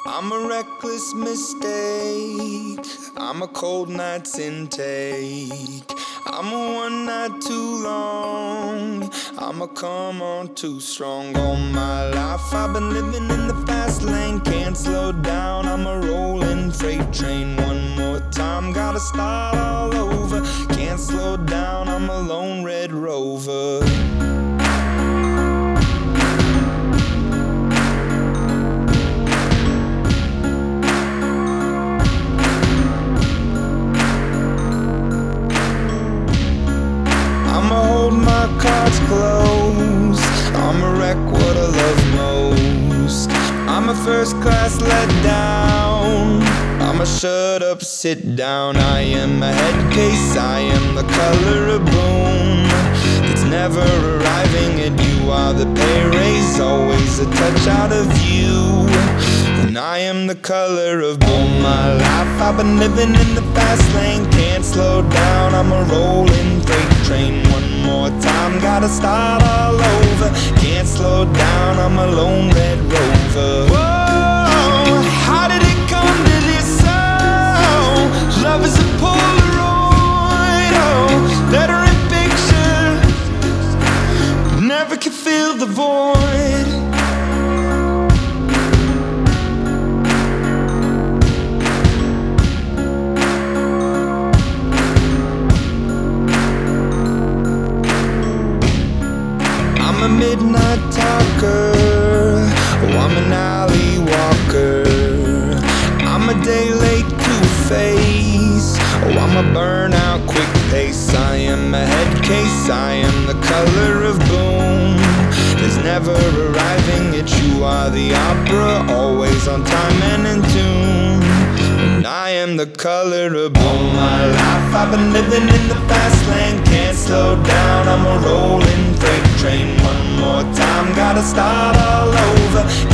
I'm a reckless mistake, I'm a cold night's intake, I'm a one night too long, I'm a come on too strong. All my life I've been living in the fast lane, can't slow down, I'm a rolling freight train. One more time, gotta start all over, can't slow down, I'm a lone red rover. I'ma hold my cards close, I'ma wreck what I love most. I'm a first class let down, I'ma shut up, sit down. I am a head case, I am the color of boom, it's never arriving and you are the pay raise, always a touch out of you. And I am the color of boom. My life I've been living in the fast lane, can't slow down, I'm a rolling freight train. One more time, gotta start all over, can't slow down, I'm a lone red rover. Whoa, how did it come to this? Oh, love is a Polaroid, oh, letter in picture, never can fill the void. I'm a midnight talker, oh, I'm an alley walker, I'm a day late two-face, oh, I'm a burnout quick pace. I am a head case, I am the color of boom, there's never arriving yet you are the opera, always on time and in tune. And I am the color of boom. My life I've been living in the fast lane, can't slow down, I'm a rolling freight train. One more time, gotta start all over,